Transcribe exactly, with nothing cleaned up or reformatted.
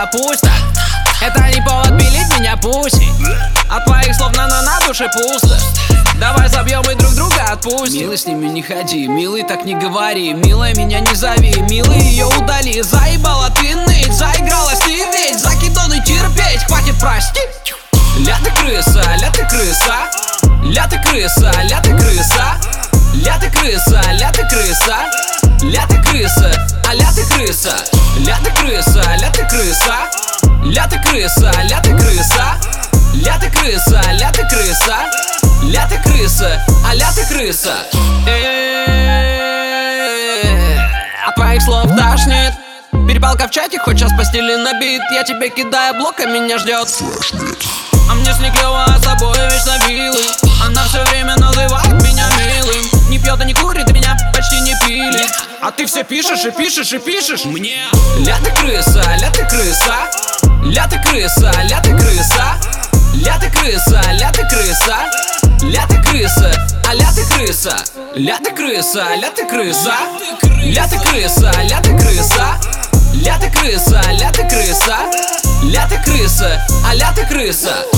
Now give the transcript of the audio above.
друга пусть так. Это не повод пилить меня пуси. От твоих слов на, на, на душе пусто. Давай забьем и друг друга отпустим. Милый, с ними не ходи, милый, так не говори. Милая, меня не зови, милый, ее удали. Заебала ты ныть, заигралась ты ведь. Закидоны терпеть, хватит простить. Ля ты крыса, ля ты крыса. Ля ты крыса, ля ты крыса. Ля ты крыса, ля ты крыса. Ля ты крыса, а ля ты крыса. Ля ты крыса, ля ты крыса. Ля ты крыса, ля ты крыса. Ля ты крыса, ля ты крыса. Ля ты крыса, а ля ты крыса. От твоих слов тошнит. Перепалка в чате, хоть час постели набит. Я тебе кидаю блок, а меня ждет. А мне с ней клёво, а с собой вечно милый. Она все время называет меня милым. Не пьет и не курит, и меня почти не пилит. А ты все пишешь и пишешь и пишешь мне. Ля ты крыса, ля ты крыса. Ля ты крыса, ля ты крыса. Ля ты крыса, ля ты крыса. Ля ты крыса, а ля ты крыса. Ля ты крыса, ля ты крыса. Ля ты крыса, ля ты крыса. Ля ты крыса, ля ты крыса. Ля ты крыса, а ля ты крыса.